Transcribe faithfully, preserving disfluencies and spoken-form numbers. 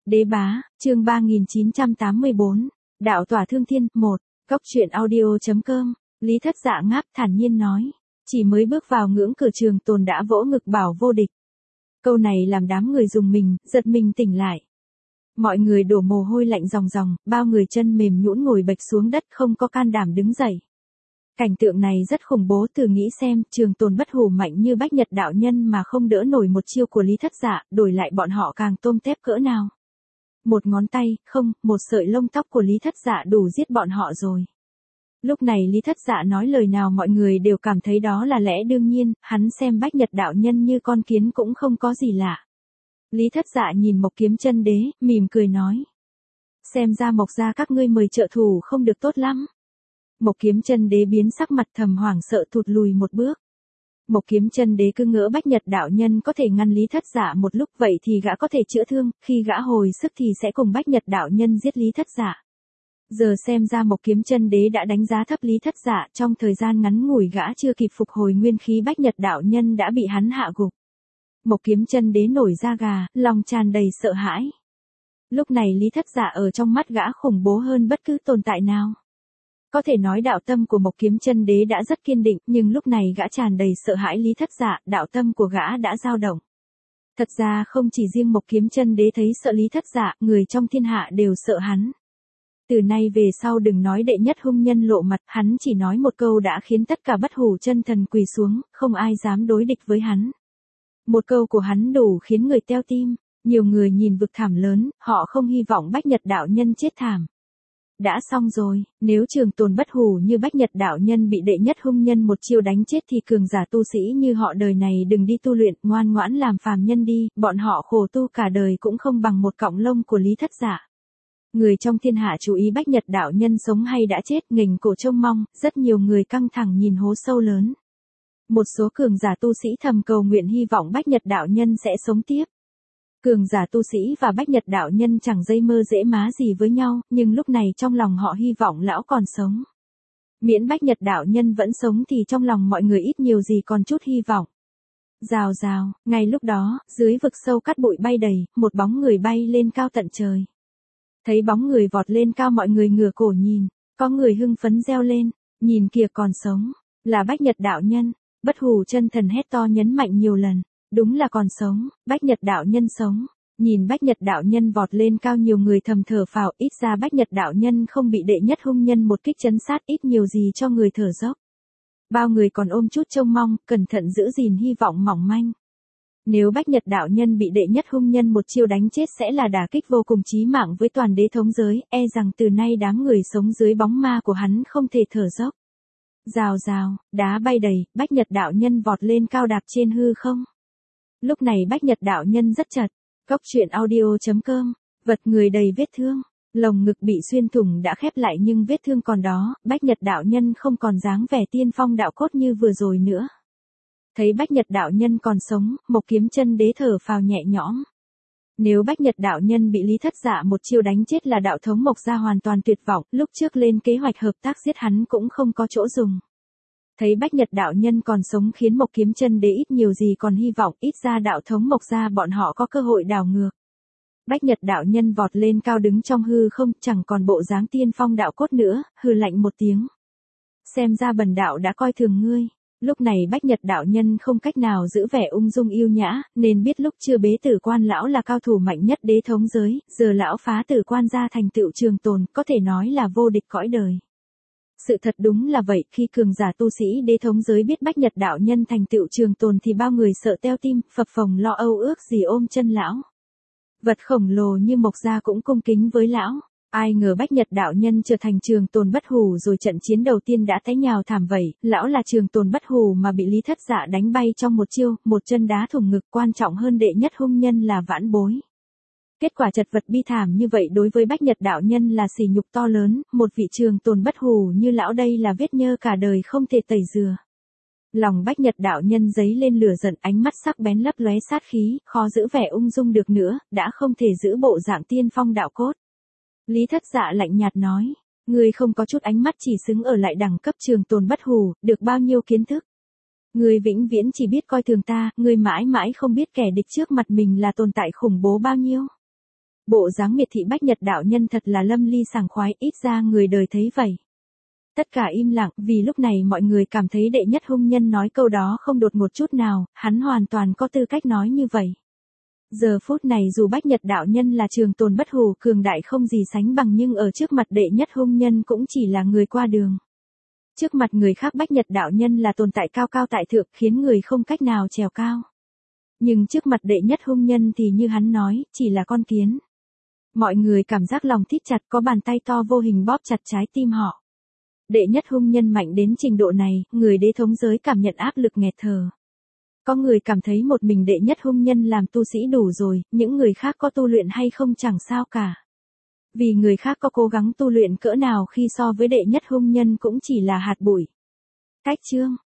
Đế bá, chương ba nghìn chín trăm tám mươi bốn, đạo tỏa thương thiên, một, Cốc truyện audio.com, Lý Thất Dạ ngáp thản nhiên nói, chỉ mới bước vào ngưỡng cửa trường tồn đã vỗ ngực bảo vô địch. Câu này làm đám người dùng mình, giật mình tỉnh lại. Mọi người đổ mồ hôi lạnh ròng ròng, bao người chân mềm nhũn ngồi bệch xuống đất không có can đảm đứng dậy. Cảnh tượng này rất khủng bố, từ nghĩ xem, trường tồn bất hủ mạnh như Bách Nhật đạo nhân mà không đỡ nổi một chiêu của Lý Thất Dạ, đổi lại bọn họ càng tôm tép cỡ nào. Một ngón tay, không, một sợi lông tóc của Lý Thất Dạ đủ giết bọn họ rồi. Lúc này Lý Thất Dạ nói lời nào mọi người đều cảm thấy đó là lẽ đương nhiên, hắn xem Bách Nhật đạo nhân như con kiến cũng không có gì lạ. Lý Thất Dạ nhìn Mộc Kiếm Chân Đế, mỉm cười nói. Xem ra Mộc gia các ngươi mời trợ thủ không được tốt lắm. Mộc Kiếm Chân Đế biến sắc mặt thầm hoảng sợ thụt lùi một bước. Mộc Kiếm Chân Đế cứ ngỡ Bách Nhật đạo nhân có thể ngăn Lý Thất Dạ một lúc, vậy thì gã có thể chữa thương, khi gã hồi sức thì sẽ cùng Bách Nhật đạo nhân giết Lý Thất Dạ. Giờ xem ra Mộc Kiếm Chân Đế đã đánh giá thấp Lý Thất Dạ, trong thời gian ngắn ngủi gã chưa kịp phục hồi nguyên khí, Bách Nhật đạo nhân đã bị hắn hạ gục. Mộc Kiếm Chân Đế nổi da gà, lòng tràn đầy sợ hãi. Lúc này Lý Thất Dạ ở trong mắt gã khủng bố hơn bất cứ tồn tại nào. Có thể nói đạo tâm của Mộc Kiếm Chân Đế đã rất kiên định, nhưng lúc này gã tràn đầy sợ hãi Lý Thất Dạ, đạo tâm của gã đã dao động. Thật ra không chỉ riêng Mộc Kiếm Chân Đế thấy sợ Lý Thất Dạ, người trong thiên hạ đều sợ hắn. Từ nay về sau đừng nói đệ nhất hung nhân lộ mặt, hắn chỉ nói một câu đã khiến tất cả bất hủ chân thần quỳ xuống, không ai dám đối địch với hắn. Một câu của hắn đủ khiến người teo tim, nhiều người nhìn vực thảm lớn, họ không hy vọng Bách Nhật đạo nhân chết thảm. Đã xong rồi, nếu trường tồn bất hủ như Bách Nhật đạo nhân bị đệ nhất hung nhân một chiêu đánh chết thì cường giả tu sĩ như họ đời này đừng đi tu luyện, ngoan ngoãn làm phàm nhân đi, bọn họ khổ tu cả đời cũng không bằng một cọng lông của Lý Thất Dạ. Người trong thiên hạ chú ý Bách Nhật đạo nhân sống hay đã chết, nghềnh cổ trông mong, rất nhiều người căng thẳng nhìn hố sâu lớn. Một số cường giả tu sĩ thầm cầu nguyện hy vọng Bách Nhật đạo nhân sẽ sống tiếp. Cường giả tu sĩ và Bách Nhật đạo nhân chẳng dây mơ dễ má gì với nhau, nhưng lúc này trong lòng họ hy vọng lão còn sống. Miễn Bách Nhật đạo nhân vẫn sống thì trong lòng mọi người ít nhiều gì còn chút hy vọng. Rào rào, ngay lúc đó, dưới vực sâu cát bụi bay đầy, một bóng người bay lên cao tận trời. Thấy bóng người vọt lên cao mọi người ngửa cổ nhìn, có người hưng phấn reo lên, nhìn kìa còn sống, là Bách Nhật đạo nhân. Bất hủ chân thần hét to nhấn mạnh nhiều lần, đúng là còn sống, Bách Nhật đạo nhân sống. Nhìn Bách Nhật đạo nhân vọt lên cao nhiều người thầm thở phào, ít ra Bách Nhật đạo nhân không bị đệ nhất hung nhân một kích chấn sát, ít nhiều gì cho người thở dốc. Bao người còn ôm chút trông mong, cẩn thận giữ gìn hy vọng mỏng manh. Nếu Bách Nhật đạo nhân bị đệ nhất hung nhân một chiêu đánh chết sẽ là đả kích vô cùng chí mạng với toàn đế thống giới, e rằng từ nay đám người sống dưới bóng ma của hắn không thể thở dốc. Rào rào, đá bay đầy, Bách Nhật đạo nhân vọt lên cao đạp trên hư không. Lúc này Bách Nhật đạo nhân rất chật, Cốc truyện audio.com, vật người đầy vết thương, lồng ngực bị xuyên thủng đã khép lại nhưng vết thương còn đó, Bách Nhật đạo nhân không còn dáng vẻ tiên phong đạo cốt như vừa rồi nữa. Thấy Bách Nhật đạo nhân còn sống, Mộc Kiếm Chân Đế thở phào nhẹ nhõm. Nếu Bách Nhật đạo nhân bị Lý Thất Dạ một chiêu đánh chết là đạo thống Mộc gia hoàn toàn tuyệt vọng, lúc trước lên kế hoạch hợp tác giết hắn cũng không có chỗ dùng. Thấy Bách Nhật đạo nhân còn sống khiến Mộc Kiếm Chân Đế ít nhiều gì còn hy vọng, ít ra đạo thống Mộc gia bọn họ có cơ hội đảo ngược. Bách Nhật đạo nhân vọt lên cao đứng trong hư không, chẳng còn bộ dáng tiên phong đạo cốt nữa, hừ lạnh một tiếng. Xem ra bần đạo đã coi thường ngươi. Lúc này Bách Nhật đạo nhân không cách nào giữ vẻ ung dung yêu nhã, nên biết lúc chưa bế tử quan lão là cao thủ mạnh nhất đế thống giới, giờ lão phá tử quan ra thành tựu trường tồn, có thể nói là vô địch cõi đời. Sự thật đúng là vậy, khi cường giả tu sĩ đế thống giới biết Bách Nhật đạo nhân thành tựu trường tồn thì bao người sợ teo tim, phập phồng lo âu ước gì ôm chân lão. Vật khổng lồ như Mộc gia cũng cung kính với lão. Ai ngờ Bách Nhật đạo nhân trở thành trường tồn bất hủ rồi trận chiến đầu tiên đã té nhào thảm vậy, lão là trường tồn bất hủ mà bị Lý Thất Dạ đánh bay trong một chiêu, một chân đá thủng ngực, quan trọng hơn đệ nhất hung nhân là vãn bối. Kết quả chật vật bi thảm như vậy đối với Bách Nhật đạo nhân là sỉ nhục to lớn, một vị trường tồn bất hủ như lão đây là vết nhơ cả đời không thể tẩy rửa. Lòng Bách Nhật đạo nhân dấy lên lửa giận, ánh mắt sắc bén lấp lóe sát khí, khó giữ vẻ ung dung được nữa, đã không thể giữ bộ dạng tiên phong đạo cốt. Lý Thất Dạ lạnh nhạt nói, ngươi không có chút ánh mắt chỉ xứng ở lại đẳng cấp trường tồn bất hủ, được bao nhiêu kiến thức. Ngươi vĩnh viễn chỉ biết coi thường ta, ngươi mãi mãi không biết kẻ địch trước mặt mình là tồn tại khủng bố bao nhiêu. Bộ dáng miệt thị Bách Nhật đạo nhân thật là lâm ly sảng khoái, ít ra người đời thấy vậy. Tất cả im lặng, vì lúc này mọi người cảm thấy đệ nhất hung nhân nói câu đó không đột một chút nào, hắn hoàn toàn có tư cách nói như vậy. Giờ phút này dù Bách Nhật đạo nhân là trường tồn bất hủ cường đại không gì sánh bằng, nhưng ở trước mặt đệ nhất hung nhân cũng chỉ là người qua đường. Trước mặt người khác Bách Nhật đạo nhân là tồn tại cao cao tại thượng, khiến người không cách nào trèo cao. Nhưng trước mặt đệ nhất hung nhân thì như hắn nói, chỉ là con kiến. Mọi người cảm giác lòng thít chặt, có bàn tay to vô hình bóp chặt trái tim họ. Đệ nhất hung nhân mạnh đến trình độ này, người đế thống giới cảm nhận áp lực nghẹt thở. Có người cảm thấy một mình đệ nhất hung nhân làm tu sĩ đủ rồi, những người khác có tu luyện hay không chẳng sao cả. Vì người khác có cố gắng tu luyện cỡ nào khi so với đệ nhất hung nhân cũng chỉ là hạt bụi. Cách chương